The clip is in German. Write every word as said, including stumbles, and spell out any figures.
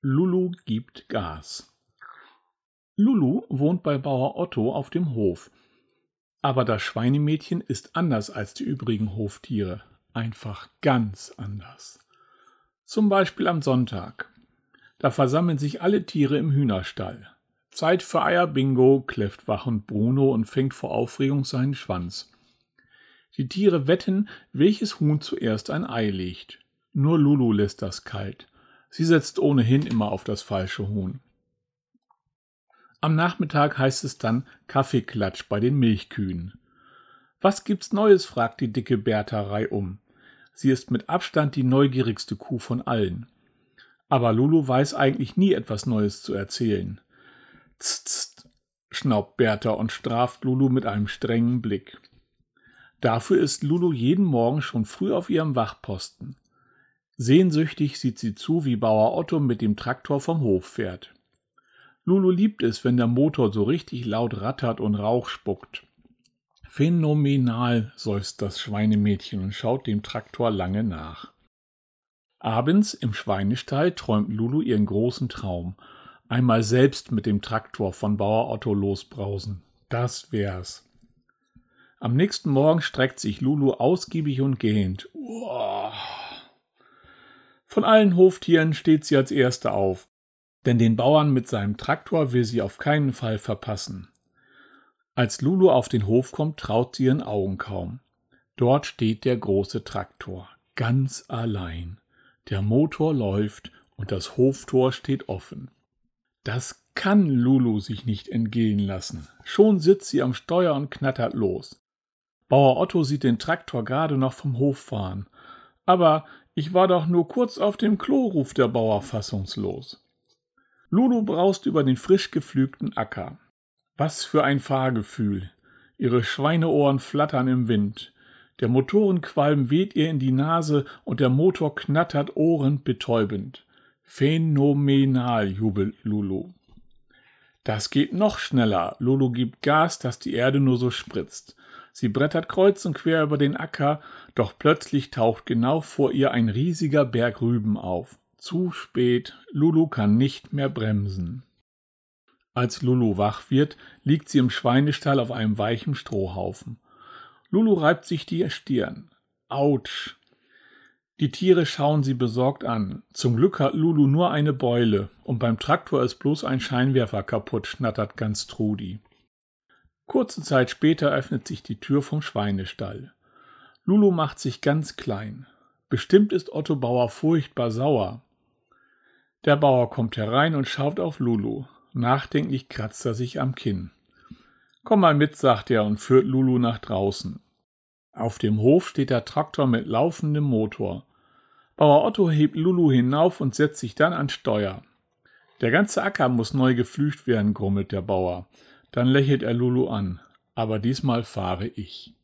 Lulu gibt Gas. Lulu wohnt bei Bauer Otto auf dem Hof. Aber das Schweinemädchen ist anders als die übrigen Hoftiere. Einfach ganz anders. Zum Beispiel am Sonntag. Da versammeln sich alle Tiere im Hühnerstall. Zeit für Eierbingo, kläfft wachend Bruno und fängt vor Aufregung seinen Schwanz. Die Tiere wetten, welches Huhn zuerst ein Ei legt. Nur Lulu lässt das kalt. Sie setzt ohnehin immer auf das falsche Huhn. Am Nachmittag heißt es dann Kaffeeklatsch bei den Milchkühen. »Was gibt's Neues?« fragt die dicke Bertha reihum. Sie ist mit Abstand die neugierigste Kuh von allen. Aber Lulu weiß eigentlich nie etwas Neues zu erzählen. »Tst, tst«, schnaubt Bertha und straft Lulu mit einem strengen Blick. Dafür ist Lulu jeden Morgen schon früh auf ihrem Wachposten. Sehnsüchtig sieht sie zu, wie Bauer Otto mit dem Traktor vom Hof fährt. Lulu liebt es, wenn der Motor so richtig laut rattert und Rauch spuckt. Phänomenal, seufzt das Schweinemädchen und schaut dem Traktor lange nach. Abends im Schweinestall träumt Lulu ihren großen Traum. Einmal selbst mit dem Traktor von Bauer Otto losbrausen. Das wär's. Am nächsten Morgen streckt sich Lulu ausgiebig und gähnt. Uah. Von allen Hoftieren steht sie als Erste auf, denn den Bauern mit seinem Traktor will sie auf keinen Fall verpassen. Als Lulu auf den Hof kommt, traut sie ihren Augen kaum. Dort steht der große Traktor, ganz allein. Der Motor läuft und das Hoftor steht offen. Das kann Lulu sich nicht entgehen lassen. Schon sitzt sie am Steuer und knattert los. Bauer Otto sieht den Traktor gerade noch vom Hof fahren. »Aber ich war doch nur kurz auf dem Klo«, ruft der Bauer fassungslos. Lulu braust über den frisch gepflügten Acker. Was für ein Fahrgefühl. Ihre Schweineohren flattern im Wind. Der Motorenqualm weht ihr in die Nase und der Motor knattert ohrenbetäubend. Phänomenal, jubelt Lulu. Das geht noch schneller. Lulu gibt Gas, dass die Erde nur so spritzt. Sie brettert kreuz und quer über den Acker, doch plötzlich taucht genau vor ihr ein riesiger Berg Rüben auf. Zu spät, Lulu kann nicht mehr bremsen. Als Lulu wach wird, liegt sie im Schweinestall auf einem weichen Strohhaufen. Lulu reibt sich die Stirn. Autsch! Die Tiere schauen sie besorgt an. Zum Glück hat Lulu nur eine Beule und beim Traktor ist bloß ein Scheinwerfer kaputt, schnattert ganz Trudi. Kurze Zeit später öffnet sich die Tür vom Schweinestall. Lulu macht sich ganz klein. Bestimmt ist Otto Bauer furchtbar sauer. Der Bauer kommt herein und schaut auf Lulu. Nachdenklich kratzt er sich am Kinn. »Komm mal mit«, sagt er und führt Lulu nach draußen. Auf dem Hof steht der Traktor mit laufendem Motor. Bauer Otto hebt Lulu hinauf und setzt sich dann ans Steuer. »Der ganze Acker muss neu gepflügt werden«, grummelt der Bauer. Dann lächelt er Lulu an. »Aber diesmal fahre ich.«